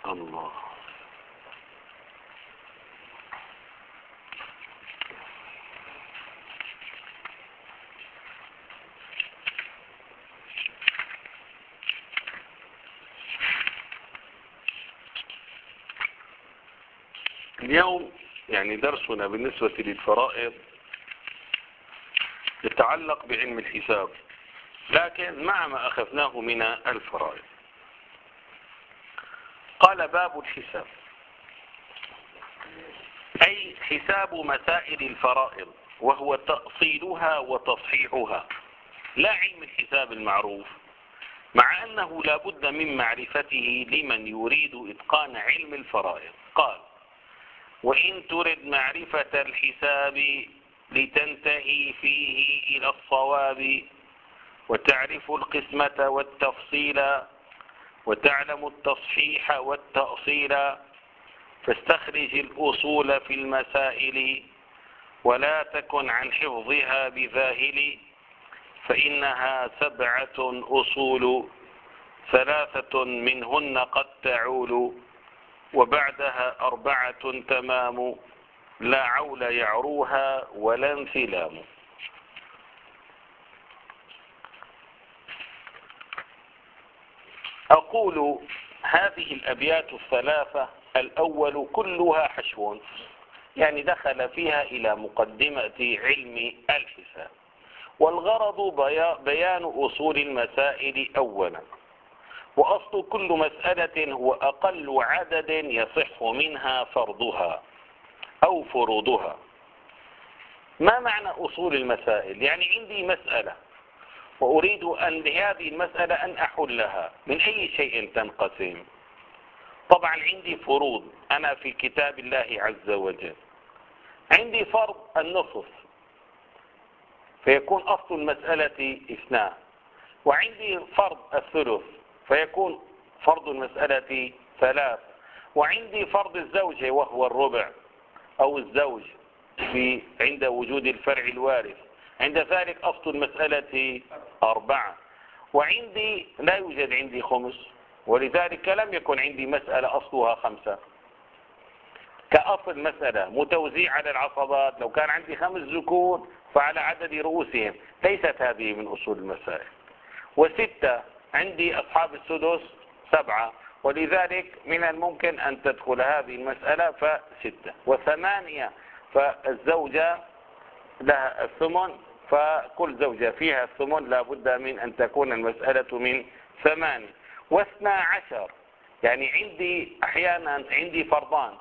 الله. اليوم يعني درسنا بالنسبة للفرائض يتعلق بعلم الحساب، لكن مع ما أخذناه من الفرائض. قال باب الحساب، أي حساب مسائل الفرائض، وهو تأصيلها وتصحيحها، لا علم الحساب المعروف، مع أنه لا بد من معرفته لمن يريد إتقان علم الفرائض. قال: وإن ترد معرفة الحساب لتنتهي فيه إلى الصواب، وتعرف القسمة والتفصيل، وتعلم التصحيح والتأصيل، فاستخرج الأصول في المسائل، ولا تكن عن حفظها بذاهل، فإنها 7 أصول، 3 منهن قد تعول، وبعدها 4 تمام، لا عول يعروها ولا انثلام. أقول هذه الأبيات ال3 الأول كلها حشو، يعني دخل فيها إلى مقدمة علم الحساب، والغرض بيان أصول المسائل أولا، وأصل كل مسألة هو أقل عدد يصح منها فرضها أو فروضها. ما معنى أصول المسائل؟ يعني عندي مسألة وأريد أن بهذه المسألة أن أحلها، من أي شيء تنقسم؟ طبعا عندي فروض أنا في كتاب الله عز وجل. عندي فرض النصف فيكون أصل المسألة 2، وعندي فرض الثلث فيكون فرض المسألة 3، وعندي فرض الزوجة وهو الربع أو الزوج عند وجود الفرع الوارث، عند ذلك أصل المسألة 4، وعندي لا يوجد عندي خمس، ولذلك لم يكن عندي مسألة أصلها 5 كأصل مسألة متوزيع على العصبات. لو كان عندي 5 ذكور فعلى عدد رؤوسهم، ليست هذه من أصول المسائل. 6 عندي أصحاب السدس 7، ولذلك من الممكن أن تدخل هذه المسألة ف6. 8 فالزوجة لها الثمن، فكل زوجة فيها الثمن لا بد من أن تكون المسألة من 8. 12 يعني عندي أحيانا عندي فرضان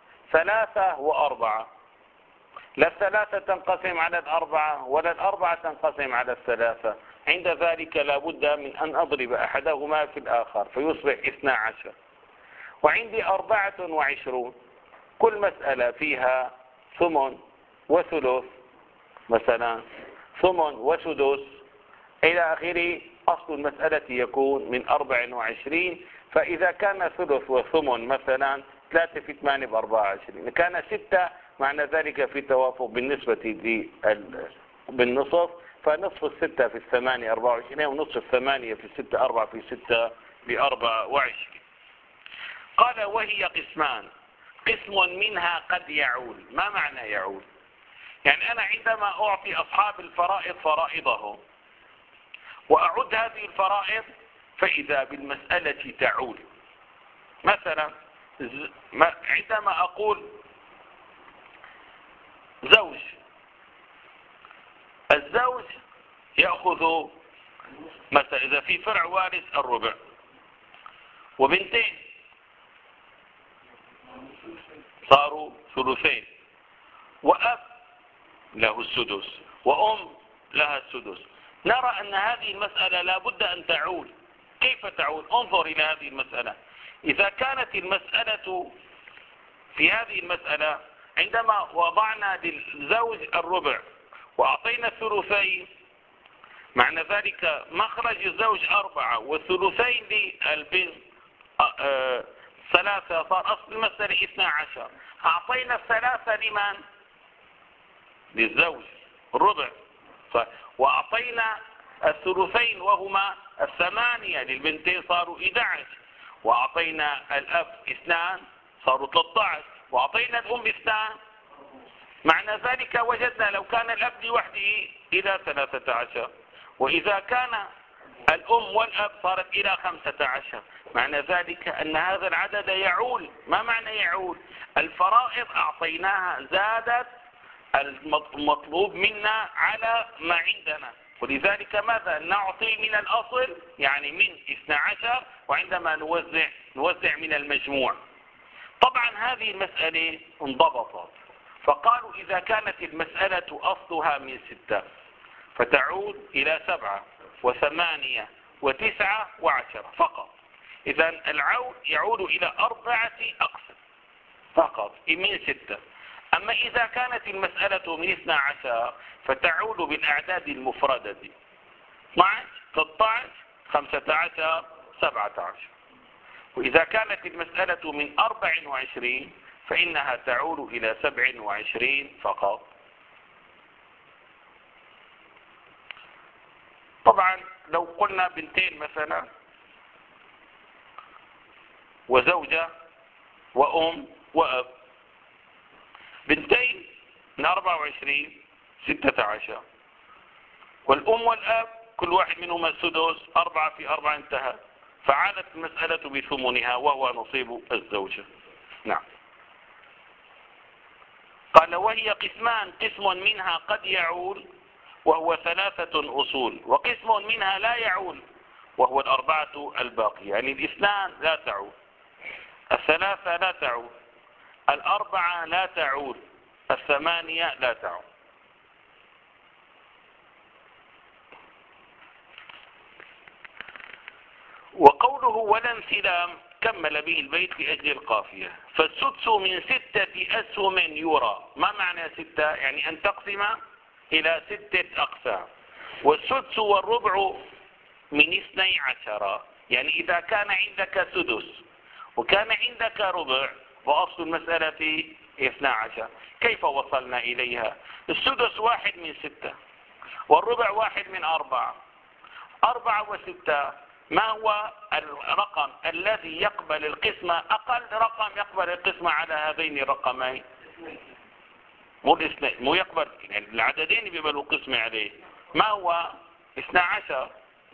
3 و4، لا 3 تنقسم على 4 ولا 4 تنقسم على 3، عند ذلك لا بد من أن أضرب أحدهما في الآخر فيصبح 12. وعندي 24، كل مسألة فيها ثمن وثلث مثلا، ثمن وسدس إلى آخره. أصل المسألة يكون من 24، فإذا كان ثلث وثمن مثلا 3 في 8 ب24، إذا كان 6 معنى ذلك في توافق بالنسبة بالنصف، فنصف 6 في 8 24، ونصف 8 في 6 4 في 6 ب24. قال: وهي قسمان، قسم منها قد يعول. ما معنى يعول؟ يعني أنا عندما أعطي أصحاب الفرائض فرائضهم وأعد هذه الفرائض فإذا بالمسألة تعول. مثلا عندما أقول زوج، الزوج يأخذ مثلا إذا في فرع وارث الربع، وبنتين صاروا ثلثين، وأب له السدس، وأم لها السدس. نرى أن هذه المسألة لا بد أن تعول. كيف تعول؟ انظر إلى هذه المسألة. إذا كانت المسألة في هذه المسألة عندما وضعنا للزوج الربع وأعطينا الثلثين، معنى ذلك مخرج الزوج 4 والثلثين للبنت 3، صار أصل المسألة 12. أعطينا 3 لمن؟ للزوج الربع، وأعطينا الثلثين وهما 8 للبنتين صاروا 11، وأعطينا الأب 2 صاروا 13، وأعطينا الأم 2. معنى ذلك وجدنا لو كان الأب لوحده إلى 13، وإذا كان الأم والأب صارت إلى 15. معنى ذلك أن هذا العدد يعول. ما معنى يعول؟ الفرائض أعطيناها، زادت المطلوب منا على ما عندنا، ولذلك ماذا نعطي من الأصل، يعني من 12، وعندما نوزع من المجموع. طبعا هذه المسألة انضبطت، فقالوا إذا كانت المسألة أصلها من 6 فتعود إلى 7 و8 و9 و10 فقط. إذا العود يعود إلى 4 أقسام فقط من 6. أما إذا كانت المسألة من 12 فتعود بالأعداد المفردة: 12 13 15 17. وإذا كانت المسألة من 24 فإنها تعود إلى 27 فقط. طبعا لو قلنا بنتين مثلا وزوجة وأم وأب، بنتين من 24 16، والأم والأب كل واحد منهما السدس، 4 في 4 انتهى، فعادت المسألة بثمنها وهو نصيب الزوجة. نعم. قال وهي قسمان: قسم منها قد يعول وهو 3 أصول، وقسم منها لا يعول وهو 4 الباقي. يعني 2 لا تعول، 3 لا تعول، 4 لا تعول، 8 لا تعول. وقوله ولا انسلام كمل به البيت لأجل القافية: فالسدس من 6 أسهم يرى. ما معنى 6؟ يعني أن تقسم إلى 6 أقسام. والسدس والربع من 12، يعني إذا كان عندك سدس وكان عندك ربع وأصل المسألة 12. كيف وصلنا إليها؟ السدس 1 من 6 والربع 1 من 4. 4 و6 ما هو الرقم الذي يقبل القسمة؟ أقل رقم يقبل القسمة على هذين الرقمين مو الاثنين، مو يقبل يعني العددين بيقبلوا القسمة عليه. ما هو 12؟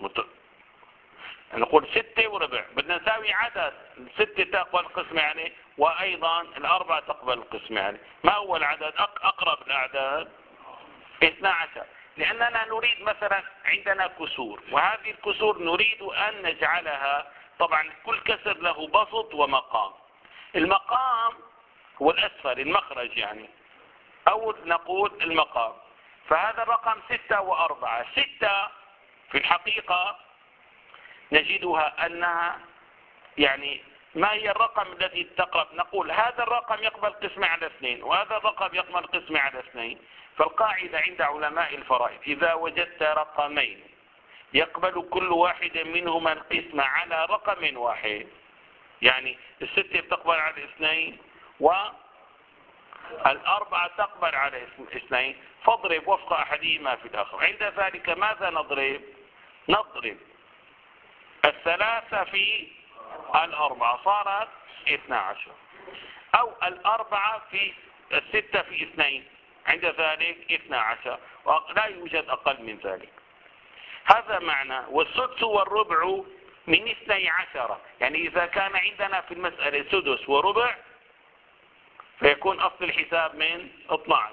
نقول 6 وربع، بدنا نساوي عدد 6 تقبل القسمة عليه، وأيضا 4 تقبل القسمة عليه. ما هو العدد أقرب الأعداد؟ 12. لأننا نريد مثلا عندنا كسور، وهذه الكسور نريد أن نجعلها، طبعا كل كسر له بسط ومقام. المقام هو الأسفل، المخرج يعني، أو نقول المقام. فهذا الرقم 6 و4. 6 في الحقيقة نجدها أنها يعني ما هي الرقم الذي تقرب؟ نقول هذا الرقم يقبل قسمة على 2 وهذا الرقم يقبل قسمة على 2. فالقاعدة عند علماء الفرائض: إذا وجدت رقمين يقبل كل واحد منهما القسمة على رقم واحد، يعني 6 تقبل على 2 و4 تقبل على 2، فاضرب وفق أحدهما في الآخر. عند ذلك ماذا نضرب؟ نضرب 3 في 4 صارت 12، أو 4 في 6 في 2 عند ذلك 12، ولا يوجد أقل من ذلك. هذا معنى. والسدس والربع من 12، يعني إذا كان عندنا في المسألة سدس وربع فيكون أصل الحساب من 12.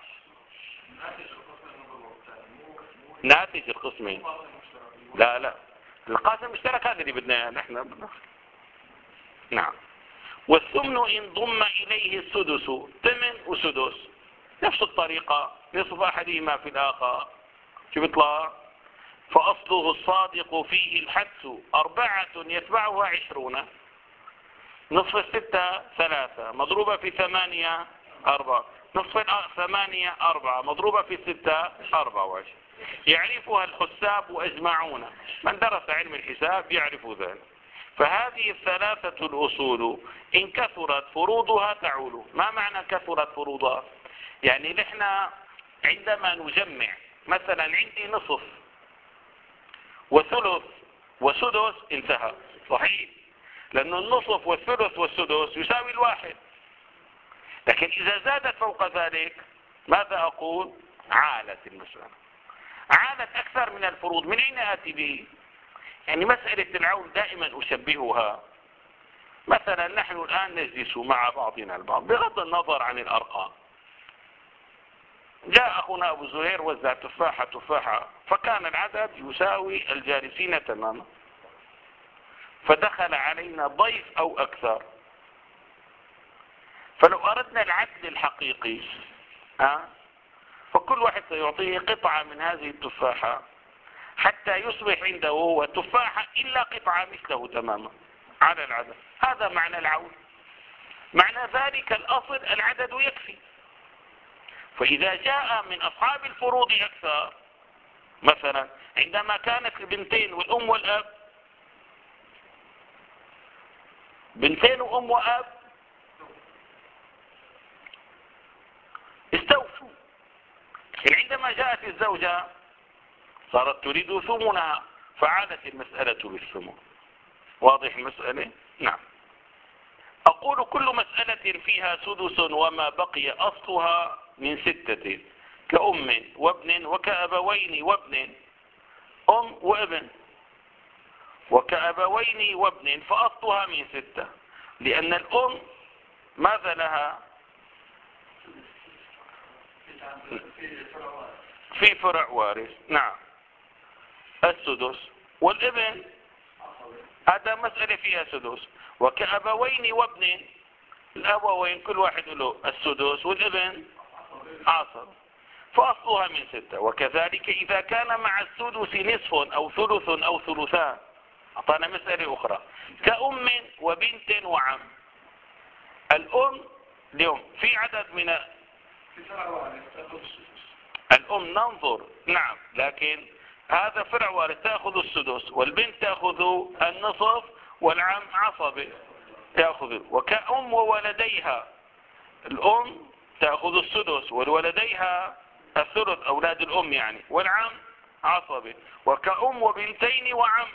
ناتج القسمين. لا القاسم المشترك هذا اللي بدنا نحن. نعم. والثمن إن ضم إليه السدس، ثمن وسدس نفس الطريقة، نصف أحدهما في الآخر شو بيطلع؟ فأصله الصادق فيه الحدس 4 يتبعها 20. نصف 6 3 مضروبة في 8 4، نصف 8 4 مضروبة في 6 24. يعرفها الحساب أجمعون، من درس علم الحساب يعرف ذلك. فهذه 3 الأصول إن كثرت فروضها تعول. ما معنى كثرت فروضها؟ يعني نحن عندما نجمع مثلا عندي نصف وثلث وسدس انتهى، صحيح؟ لأن النصف والثلث والسدس يساوي الواحد. لكن إذا زادت فوق ذلك ماذا أقول؟ عالت المسألة، عالت أكثر من الفروض. من أين آتي به؟ يعني مسألة العول دائما أشبهها، مثلا نحن الآن نجلس مع بعضنا البعض بغض النظر عن الأرقام، جاء أخونا أبو زهير وزع تفاحة فكان العدد يساوي الجالسين تماما، فدخل علينا ضيف أو أكثر، فلو أردنا العدل الحقيقي فكل واحد سيعطيه قطعة من هذه التفاحة حتى يصبح عنده هو تفاحة إلا قطعة مثله تماما على العدد. هذا معنى العول. معنى ذلك الأصل العدد يكفي. فإذا جاء من أصحاب الفروض أكثر، مثلا عندما كانت البنتين والأم والأب، بنتين وأم وأب استوفوا، عندما جاءت الزوجة صارت تريد ثمنها فعادت المسألة بالثمن. واضح المسألة؟ نعم. أقول كل مسألة فيها سدس وما بقي أصلها من 6 كأم وابن وكأبوين وابن، أم وابن وكأبوين وابن فأصلها من 6، لأن الأم ماذا لها؟ في فرع وارث. نعم السدس. والابن هذا مسألة فيها سدس. وكأبوين وابن، الأبوين كل واحد له السدس والابن عصر فأصلها من 6. وكذلك إذا كان مع السدس نصف أو ثلث أو ثلثان، أعطانا مسألة أخرى كأم وبنت وعم. الأم اليوم في عدد من الأم ننظر، نعم، لكن هذا فرع وارث تأخذ السدس، والبنت تأخذ النصف، والعم عصبي تأخذ. وكأم وولديها، الأم تأخذ السدس والولديها الثلث، أولاد الأم يعني، والعم عصبي. وكأم وبنتين وعم،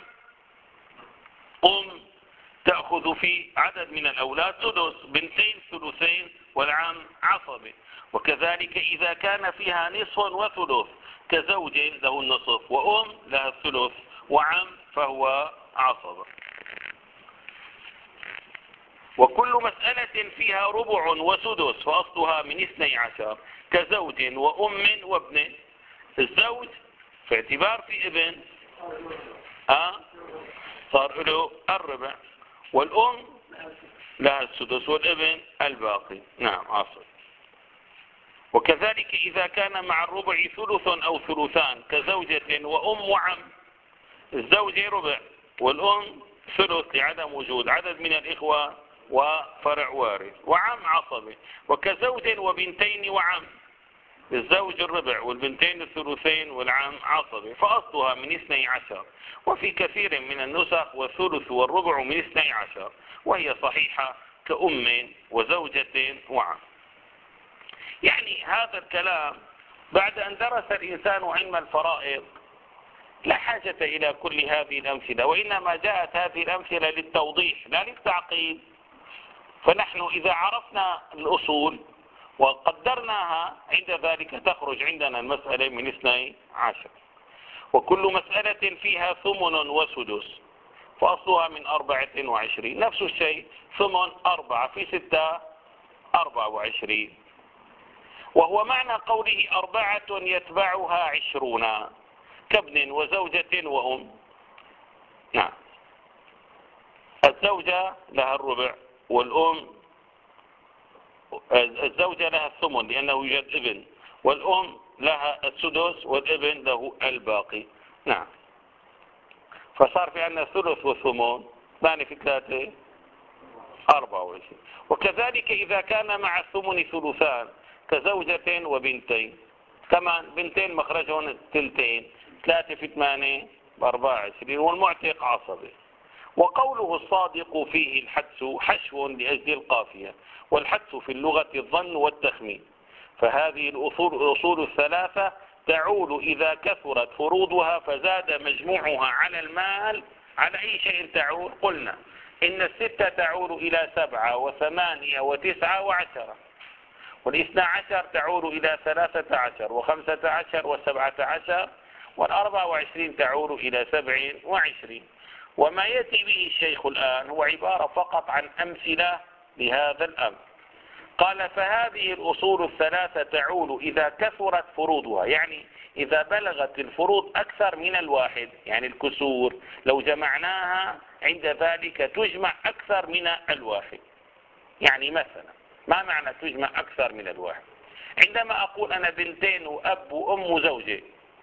أم تأخذ في عدد من الأولاد سدس، بنتين ثلثين، والعم عصبي. وكذلك إذا كان فيها نصف وثلث كزوج له النصف وأم لها الثلث وعم فهو عصبة. وكل مسألة فيها ربع وسدس فأصلها من 12 كزوج وأم وابن. الزوج في اعتبار في ابن صار له الربع، والأم لها السدس والابن الباقي. نعم عصر. وكذلك إذا كان مع الربع ثلث أو ثلثان كزوجة وأم وعم، الزوجة ربع والأم ثلث لعدم وجود عدد من الإخوة وفرع وارث، وعم عصبي. وكزوج وبنتين وعم، الزوج الربع والبنتين الثلثين والعم عصبي فأصلها من 12. وفي كثير من النسخ والثلث والربع من 12، وهي صحيحة كأم وزوجة وعم. يعني هذا الكلام بعد أن درس الإنسان علم الفرائض لا حاجة إلى كل هذه الأمثلة، وإنما جاءت هذه الأمثلة للتوضيح لا للتعقيد. فنحن إذا عرفنا الأصول وقدرناها عند ذلك تخرج عندنا المسألة من 12. وكل مسألة فيها ثمن وسدس فأصلها من 24. نفس الشيء ثمن 4 في 6 24. وهو معنى قوله 4 يتبعها 20 كابن وزوجة وأم. نعم الزوجة لها الربع، والأم الزوجة لها الثمن لأنه يوجد ابن، والأم لها السدس والابن له الباقي. نعم فصار في عندنا ثلث والثمن 2 في 3 24. وكذلك إذا كان مع الثمن ثلثان كزوجة وبنتين، كمان بنتين مخرجهم 2، 3 في 8 24، والمعتق عصبي. وقوله الصادق فيه الحدس حشو لأجل القافية، والحدس في اللغة الظن والتخمين. فهذه الأصول الثلاثة تعول إذا كثرت فروضها فزاد مجموعها على المال. على أي شيء تعول؟ قلنا إن الستة تعود إلى 7 و8 و9 و10، والاثنى عشر تعود إلى 13 و15 و17، وال24 تعود إلى 27. وما يأتي به الشيخ الآن هو عبارة فقط عن أمثلة لهذا الأمر. قال فهذه الأصول الثلاثة تعود إذا كثرت فروضها، يعني إذا بلغت الفروض أكثر من الواحد، يعني الكسور لو جمعناها عند ذلك تجمع أكثر من الواحد. يعني مثلا ما معنى تجمع أكثر من الواحد؟ عندما أقول أنا بنتين وأب وأم وزوجة،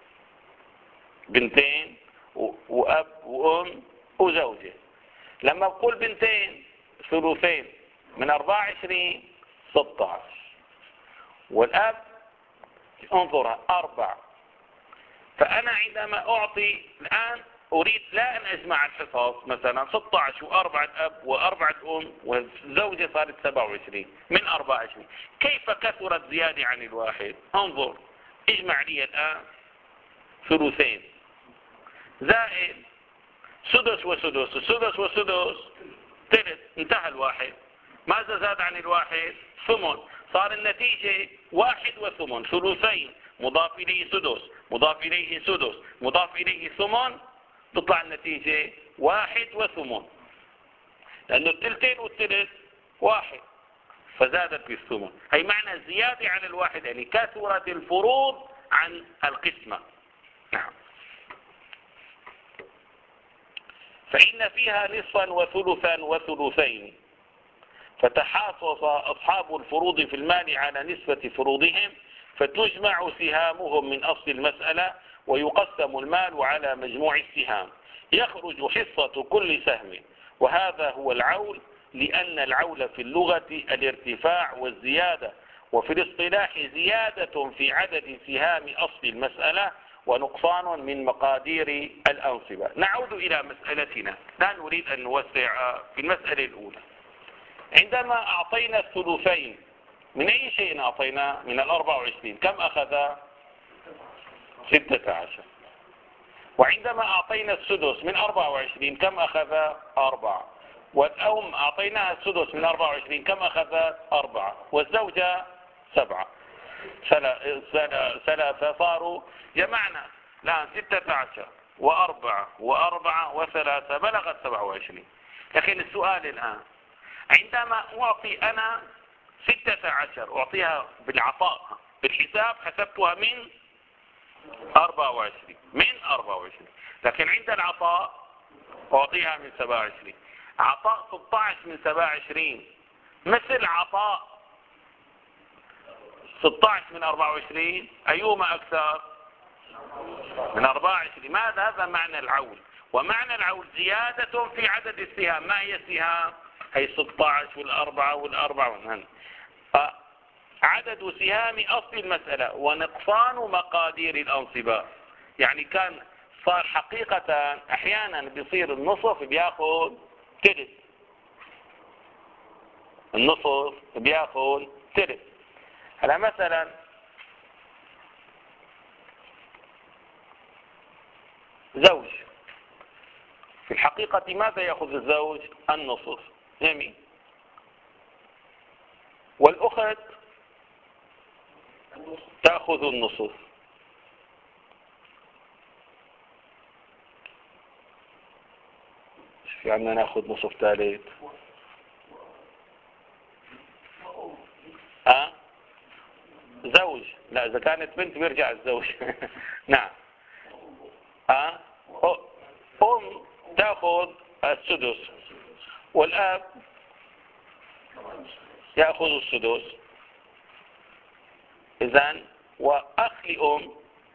بنتين وأب وأم وزوجة، لما أقول بنتين ثلثين من 24 16، والأب انظرها 4. فأنا عندما أعطي الآن أريد لا أن أجمع الحصص، مثلا 16 و4 الأب و4 الأم والزوجة صارت 27 من 24، كيف كثرت زيادة عن الواحد؟ انظر اجمع لي الآن ثلثين زائد سدس وسدس، السدس وسدس ثلث، انتهى الواحد. ماذا زاد عن الواحد؟ ثمن. صار النتيجة 1 وثمن، ثلثين مضاف إليه سدس مضاف إليه سدس مضاف إليه ثمن، تطلع النتيجة 1 وثمن، لأنه الثلثين والثلث 1 فزادت بالثمن. هي معنى زيادة على الواحد، يعني كثرت الفروض عن القسمة. نعم. فإن فيها نصفا وثلثا وثلثين، فتحاصص أصحاب الفروض في المال على نسبة فروضهم، فتجمع سهامهم من أصل المسألة، ويقسم المال على مجموع السهام، يخرج حصة كل سهم، وهذا هو العول، لأن العول في اللغة الارتفاع والزيادة، وفي الاصطلاح زيادة في عدد سهام أصل المسألة ونقصان من مقادير الأنصبة. نعود إلى مسألتنا، لا نريد أن نوسع في المسألة الأولى. عندما أعطينا الثلثين من أي شيء أعطينا؟ من 24، كم أخذ؟ 16. وعندما أعطينا السدس من 24 كم أخذ؟ 4. والأم أعطيناها السدس من 24 كم أخذت؟ 4. والزوجة 7. 3 صاروا جمعنا الآن 16 و4 و4 و3 بلغت 27. لكن السؤال الآن عندما أعطي أنا 16 أعطيها بالعطاء بالحساب حسبتها من 24، لكن عند العطاء أعطيها من 27. عطاء 16 من 27 مثل عطاء 16 من 24، أيهما أكثر؟ من 24. ماذا؟ هذا معنى العول. ومعنى العول زيادة في عدد السهام. ما هي السهام؟ هي 16 والأربعة والأربعة، عدد سهام أصل المسألة ونقصان مقادير الأنصبة. يعني كان صار حقيقة أحيانا بيصير النصف بياخذ ثلث، النصف بياخذ ثلث. هلا مثلا زوج، في الحقيقة ماذا يأخذ الزوج؟ النصف، جميل. والأخت تأخذ النصف. في عندنا ناخذ نصف ثالث. زوج، لا إذا كانت بنت بيرجع الزوج. نعم. أم تأخذ السدس، والأب يأخذ السدس. إذن وأخ لأم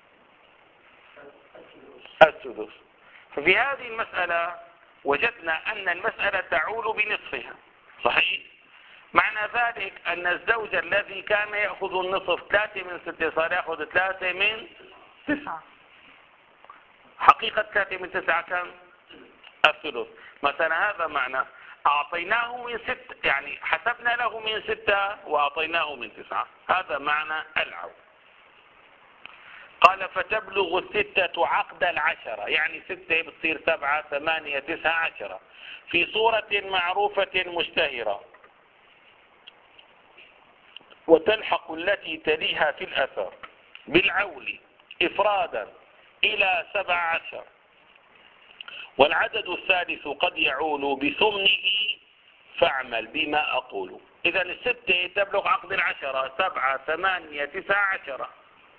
السدس. ففي هذه المسألة وجدنا أن المسألة تعول بنصفها، صحيح؟ معنى ذلك أن الزوج الذي كان يأخذ النصف 3 من 6 صار يأخذ 3 من 9. حقيقة 3 من 9 كم؟ الثلث. مثلا هذا معنى أعطيناه من 6، يعني حسبنا له من 6 وأعطيناه من 9. هذا معنى العول. قال فتبلغ الستة عقد العشرة، يعني 6 بتصير 7 8 9 10 في صورة معروفة مشتهرة، وتلحق التي تليها في الأثر بالعول إفرادا إلى 17، والعدد الثالث قد يعول بثمنه فاعمل بما أقول. إذا 6 تبلغ عقد العشرة، 7 8 9 10.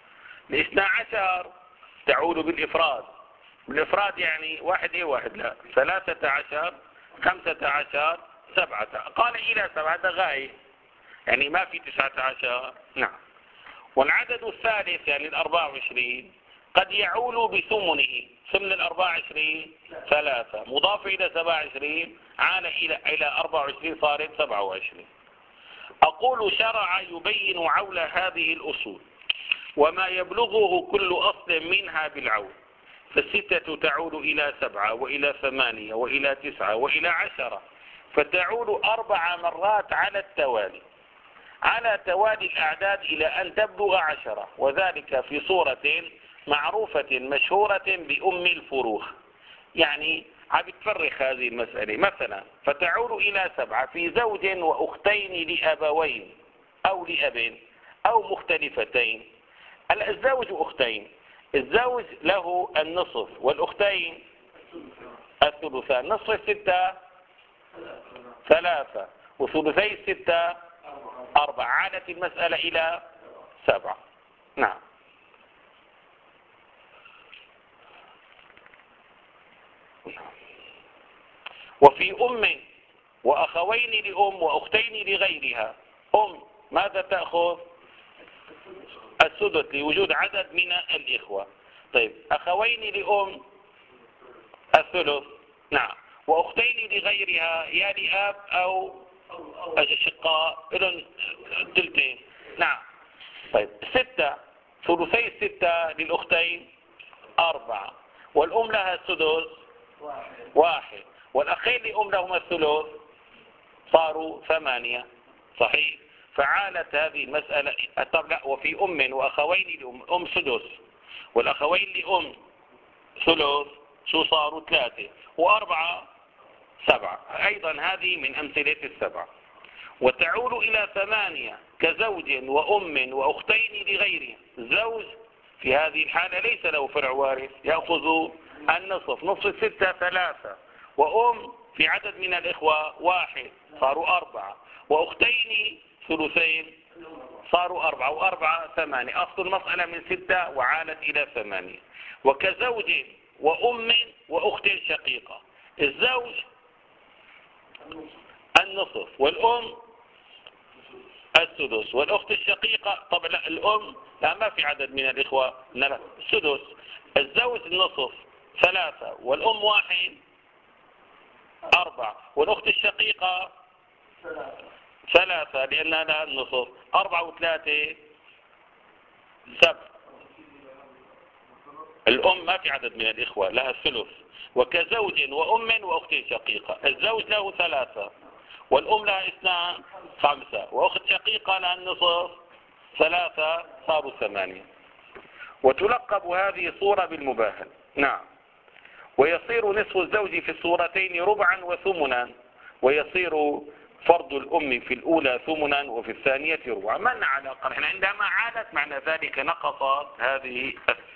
12 تعول بالإفراد. بالإفراد يعني 1 إيه 1 لا، 13 15 7. قال إلى 7، هذا غاية يعني ما في 19. نعم. والعدد الثالث يعني 24 قد يعول بثمنه. ثمن 24 3 مضاف إلى 27 عال إلى 24 صارت 27. أقول شرع يبين عول هذه الأصول وما يبلغه كل أصل منها بالعول، فالستة تعود إلى 7 وإلى 8 وإلى 9 وإلى 10، فتعود 4 مرات على التوالي على توالي الأعداد إلى أن تبلغ 10، وذلك في صورة معروفة مشهورة بأم الفروخ. يعني عم تفرخ هذه المسألة. مثلا فتعود إلى 7 في زوج وأختين لأبوين أو لأب أو مختلفتين. الزوج أختين، الزوج له النصف والأختين الثلثان. نصف 6 3 وثلثي 6 4. عادت المسألة إلى 7. نعم. وفي أم وأخوين لأم وأختين لغيرها. أم ماذا تأخذ؟ السدس لوجود عدد من الإخوة. طيب أخوين لأم الثلث. نعم. وأختين لغيرها يا لأب أو أشقاء لهم الثلثين. نعم. طيب 6 ثلثي 6 للأختين 4، والأم لها السدس 1، والأخين لأم لهما الثلث صاروا 8. صحيح. فعالت هذه المسألة. طب لا، وفي أم وأخوين لأم، أم سدس والأخوين لأم ثلث، شو صاروا 3 و4 7. أيضا هذه من أمثلة 7. وتعود إلى 8 كزوج وأم وأختين لغيره. الزوج في هذه الحالة ليس له فرع وارث، يأخذ النصف. نصف 6 3، وأم في عدد من الإخوة 1 صاروا 4، وأختين ثلثين صاروا 4 و4 8. أصل المسألة من 6 وعالت إلى 8. وكزوج وأم وأخت شقيقة. الزوج النصف والأم السدس، والأخت الشقيقة طبعا لا، الأم لا ما في عدد من الإخوة السدس. الزوج النصف 3 والأم 1 4، والأخت الشقيقة 3 لأنها لها النصف. 4 و3 7. الأم ما في عدد من الإخوة لها الثلث. وكزوج وأم وأخت شقيقة. الزوج له 3 والأم لها 2 5، وأخت شقيقة لها النصف 3 صاروا 8. وتلقب هذه الصورة بالمباهل. نعم. ويصير نصف الزوج في الصورتين ربعا وثمنا، ويصير فرض الأم في الأولى ثمنا وفي الثانية ربعا. ما العلاقة؟ نحن عندما عادت معنى ذلك نقصت هذه.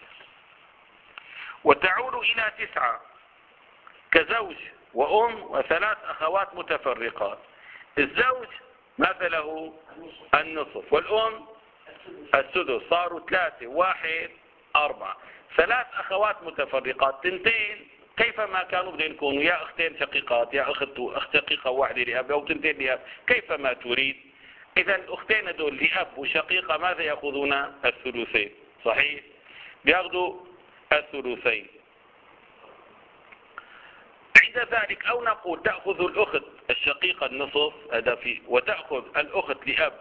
وتعود إلى 9 كزوج وأم وثلاث أخوات متفرقات. الزوج ماذا له؟ النصف، والأم السدس، صاروا 3 1 4. 3 أخوات متفرقات 2 كيفما كانوا بدهم يكونوا، يا أختين شقيقات يا أخت شقيقة واحدة لأب أو 2 لأب كيفما تريد. إذا الأختين هذول لأب وشقيقة ماذا يأخذون؟ الثلثين. صحيح. بياخذوا الثلثين. عند ذلك أو نقول تأخذ الأخت الشقيقة النصف هذا فيه، وتأخذ الأخت لأب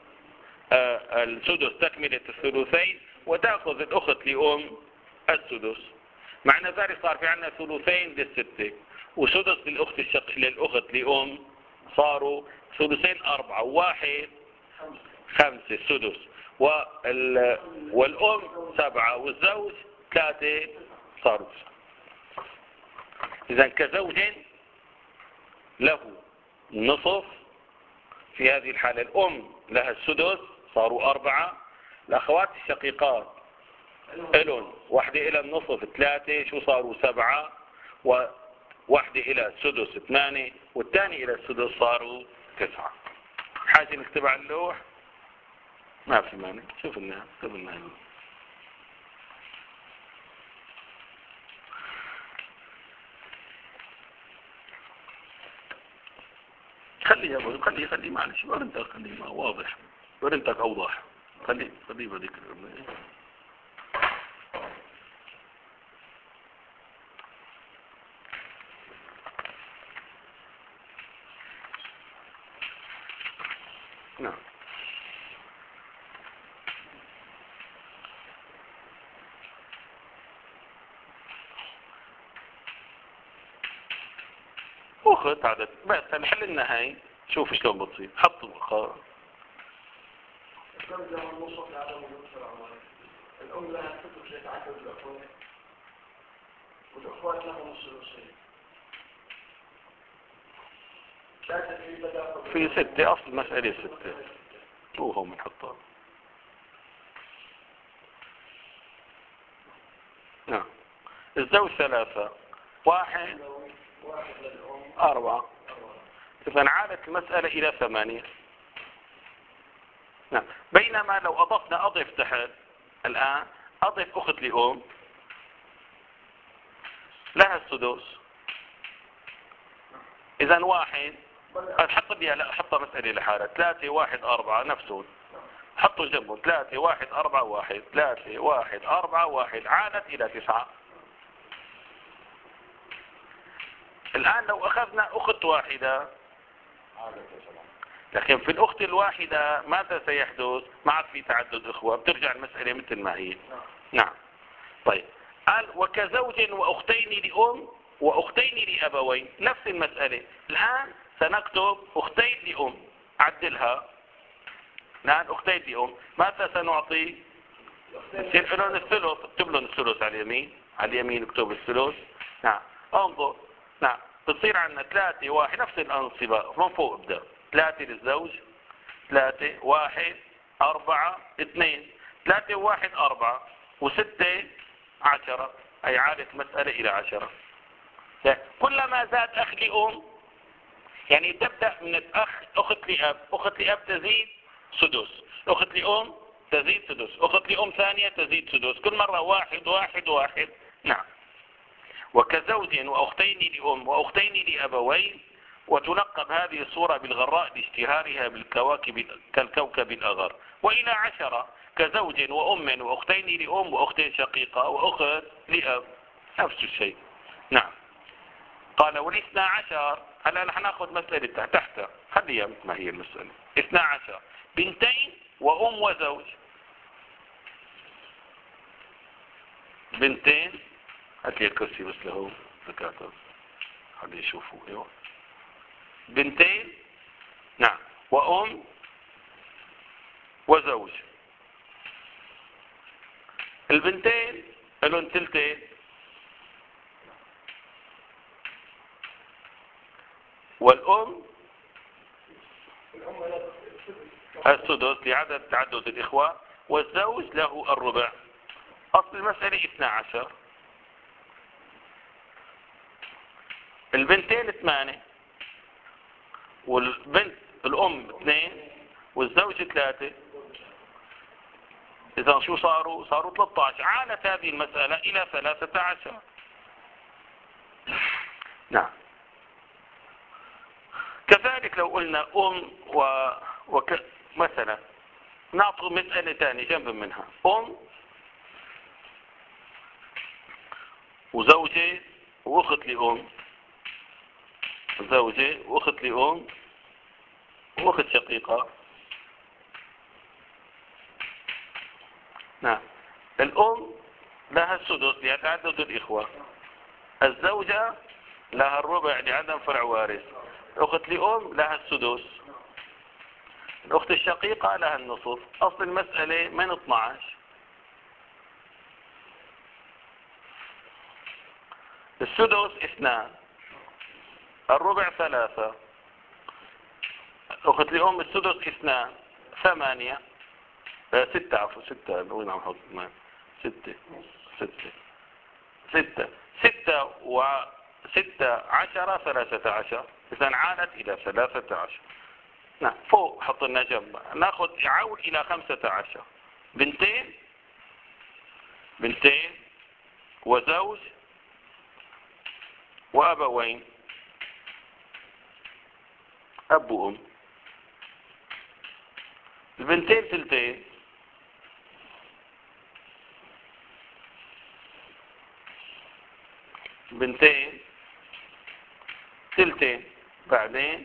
السدس تكملة الثلثين، وتأخذ الأخت لأم السدس. معنى ذلك صار في عندنا ثلثين للستة وسدس للأخت لأم، صاروا ثلثين 4 و1 5 السدس، والأم 7 والزوج 3 صاروا 9. إذا كزوج له نصف، في هذه الحالة الأم لها السدس صاروا 4، الأخوات الشقيقات إلن واحدة إلى النصف 3 شو صاروا 7، وواحدة إلى السدس 8، والثاني إلى السدس صاروا 9. حاجة نكتب على اللوح؟ ما في مانع، شوف لنا اكتب لنا. خلي يا ابو خلي معلش برنتك، خلي ما واضح، برنتك اوضح، خلي بهذيك. نعم. اخذ عدد بس الحل النهائي، شوف شلون بتصير. حط الأم لها السدس يتعدد الأخوات، والأخوات لهم الثلثين. في 6 أصل مسألة 6 وهو بنحطها. نعم. الزوج 3 1 4. إذا عادت المسألة إلى 8. نعم. بينما لو أضفنا أضف تحت الآن، أضف أخت لأم لها السدس. إذا 1 حط لي، لا حطها مسألة لحالة 3 1 4 نفسه، حطوا جنبه 3 1 4 1 3 1 4 1 عادت إلى 9. الآن لو أخذنا أخت واحدة، لكن في الأخت الواحدة ماذا سيحدث؟ ما عاد في تعدد إخوة، بترجع المسألة مثل ما هي. نعم. طيب قال وكزوج وأختين لأم وأختين لأبوين، نفس المسألة. الآن سنكتب أختين لأم، عدلها الآن أختين لأم، ماذا سنعطي؟ يصير لهم الثلث، اكتب لهم الثلث على اليمين اكتب الثلث. نعم. انظر. نعم. بتصير عندنا 3 1 نفس الأنصبة من فوق ابدأ. 3 للزوج 3 1 4 2 3 1 4 و6 10، أي عادت مسألة إلى 10. كلما زاد أخ لأم، يعني تبدأ من الأخ أخت لأب، أخت لأب تزيد سدس، أخت لأم تزيد سدس، أخت لأم ثانية تزيد سدس، كل مرة 1 1 1. نعم. وكزوج وأختين لأم وأختين لأبوين، وتلقب هذه الصورة بالغراء لاشتهارها بالكواكب كالكوكب الأغر. وإلى 10 كزوج وأم وأختين لأم وأختين شقيقة وأخت لأب، نفس الشيء. نعم. قال والاثنى عشر، هلا رح ناخذ مسألة تحتها، خليها مثل ما هي المسألة. 12 بنتين وأم وزوج. بنتين، هات لي الكرسي بس له دكاتره خليه يشوفوا. ايوه بنتين. نعم. وأم وزوج. البنتين لهم ثلثين، والأم السدس لعدد تعدد الإخوة، والزوج له الربع. أصل المسألة 12. البنتين 8 والبنت الأم 2 والزوج 3. إذا شو صاروا 13. عانت هذه المسألة إلى 13. نعم. كذلك لو قلنا مثلا نعطي مسألة ثانية جنب منها، أم وزوجة وأخت لأم، زوجة وأخت لأم وأخت شقيقة. نعم. الأم لها السدس لتعدد الإخوة، الزوجة لها الربع لعدم فرع وارث، أخت لأم لها السدس، الأخت الشقيقة لها النصف. أصل المسألة من 12. السدس 2، الربع 3. أخت لأم السدس 2، 8، 6 عفوا 6. وين عم حط 6 6 6 6 و6 10 13. إذا عادت إلى 13. نعم فوق حط لنا جنب. ناخذ عود إلى 15. بنتين وزوج وأبوين، أب وأم. البنتين ثلثين، بعدين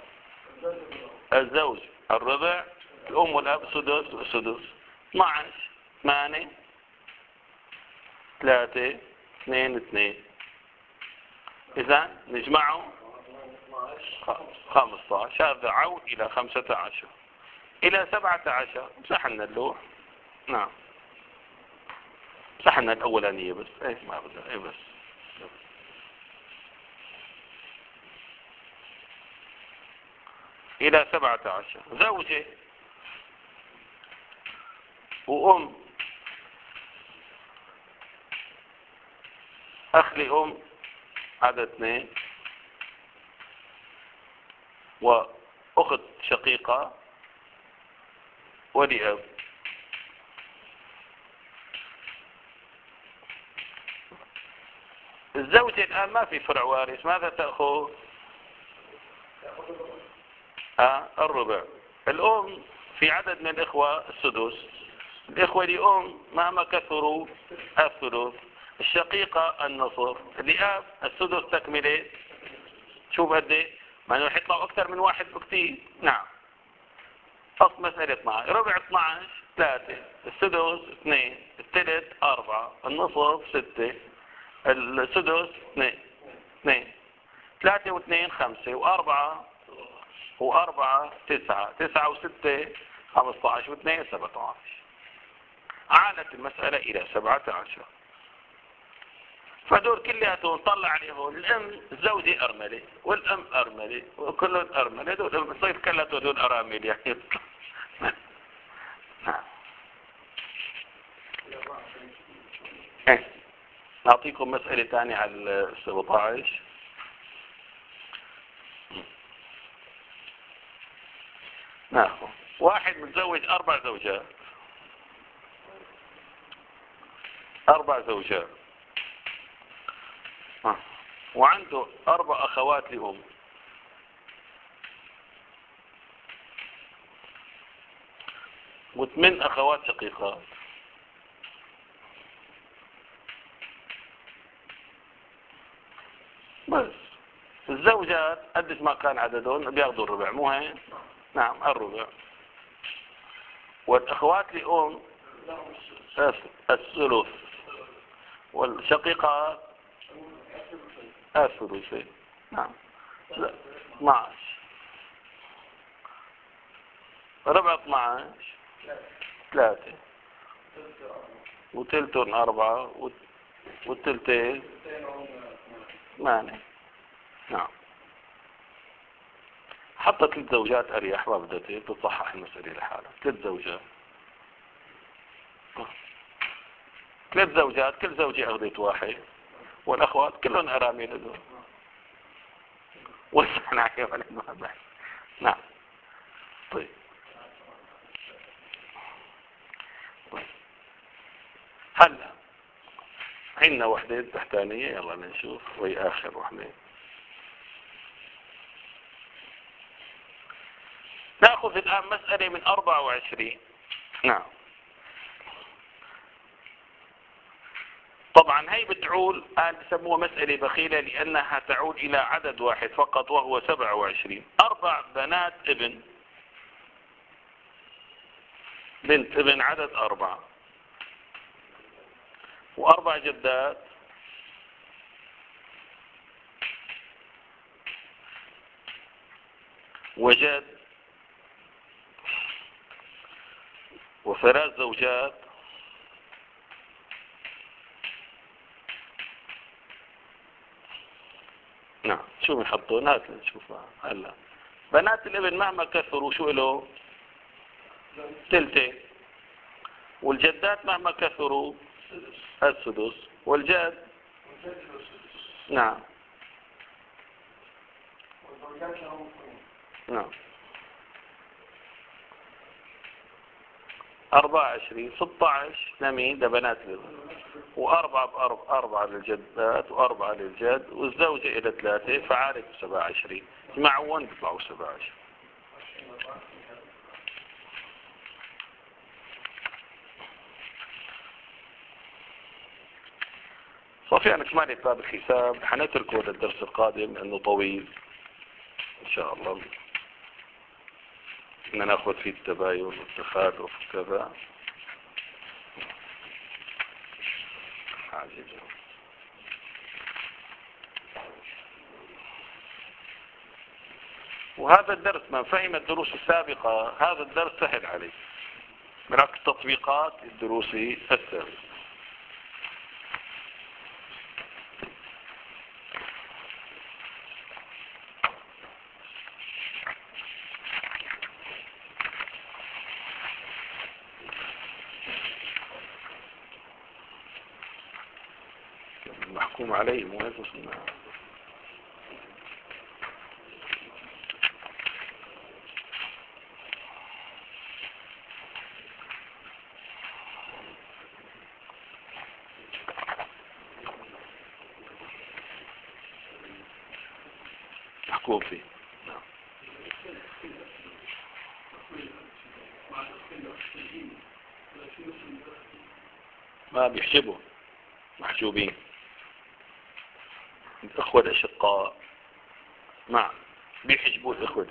الزوج الربع، الأم والأب سدس. 12 8 3 2 2. إذا نجمعه 15. هذا عود إلى 15 إلى 17. مسحنا اللوح. نعم مسحنا الأولانية بس. ما بدنا بس. إلى 17. زوجة وأم، أخ لأم عدد 2، وأخت شقيقة ولأب. الزوجة الآن ما في فرع وارث، ماذا تأخذ؟ الربع. الأم في عدد من الإخوة السدس. الإخوة لأم مهما كثروا الثلث. الشقيقة النصف. لأب السدس تكملة. شوف قد ايه، ما انه يطلعوا أكثر من واحد بكثير. نعم أصل مسألة 12. ربع 12 3، السدس 2، الثلث 4، النصف 6، السدس 2، 3 و2 5، و4 9، 9 و6 15، و2 17. عادت المسألة إلى 17. فدول كلياتهم طلع عليهم. الأم الزوجة أرملة والأم أرملة وكلهم أرملة. دول بصير كلها دول أرامل يعني. نعطيكم مسألة ثانية على 17. ناخذ واحد متزوج 4 زوجات. 4 زوجات وعنده 4 أخوات لأم. و8 أخوات شقيقات. بس الزوجات قديش ما كان عددهم بياخذوا الربع، مو هيك؟ نعم الربع. والأخوات لأم الثلث، والشقيقات الثلثين. نعم 12. ربع 12 3، وثلثهم 4، والثلثين 8. نعم حتى 3 زوجات أريح، ما بدها تتصحح المسألة لحالها. 3 زوجات، 3 زوجات، كل زوجة أخذت واحد، والأخوات كلهم أرامل دول. وسعنا عليهم الموضوع. نعم طيب. هلا عندنا وحدة تحتانية، يلا نشوف وهي آخر وحدة. نأخذ الآن مسألة من 24. نعم طبعا هي بتعول الآن بسموها مسألة بخيلة لأنها تعود إلى عدد واحد فقط وهو 27. 4 بنات ابن، بنت ابن عدد 4، و4 جدات، وجد وثلاث زوجات نعم. شو بنحطوا؟ هات نشوفها هلا. بنات الابن مهما كثروا شو له؟ ثلثين. والجدات مهما كثروا السدس. والجد نعم نعم 24 16 لمين؟ لبنات الابن. وأربعة أربعة للجدات وأربعة للجد والزوجة إلى 3 فعارف 27. يجمعون بيطلعوا 27. صافي أنا كمان باب الحساب حنتركه للدرس القادم لأنه طويل إن شاء الله. بدنا ناخذ فيه التباين والتخالف وكذا. وهذا الدرس من فهم الدروس السابقة هذا الدرس سهل عليه من التطبيقات الدروس السابقة. المحكوم عليه مهندس محكوم فيه. ما بيحجبوا محجوبين الأخوة الأشقاء. نعم بيحجبوا الأخوة.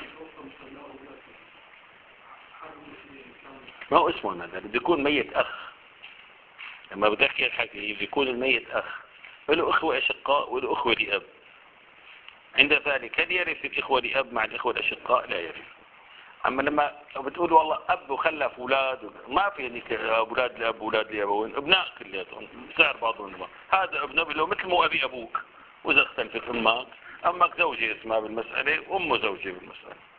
ما هو اسمه هذا بده يكون ميت أخ. لما بدي أحكي الحكي بيكون الميت أخ له أخوة أشقاء وله أخوة لأب. عند ذلك هل يرث الإخوة لأب مع الإخوة الأشقاء؟ لا يرث. أما لما بتقول والله أب وخلف أولاد ما في هنيك أولاد لأب أولاد لأبوين أبناء كلياتهم سعر بعضهم. هذا ابنه له مثل مو أبي أبوك وإذا اختلفت أمك زوجة اسمها بالمسألة وأمه زوجة بالمسألة.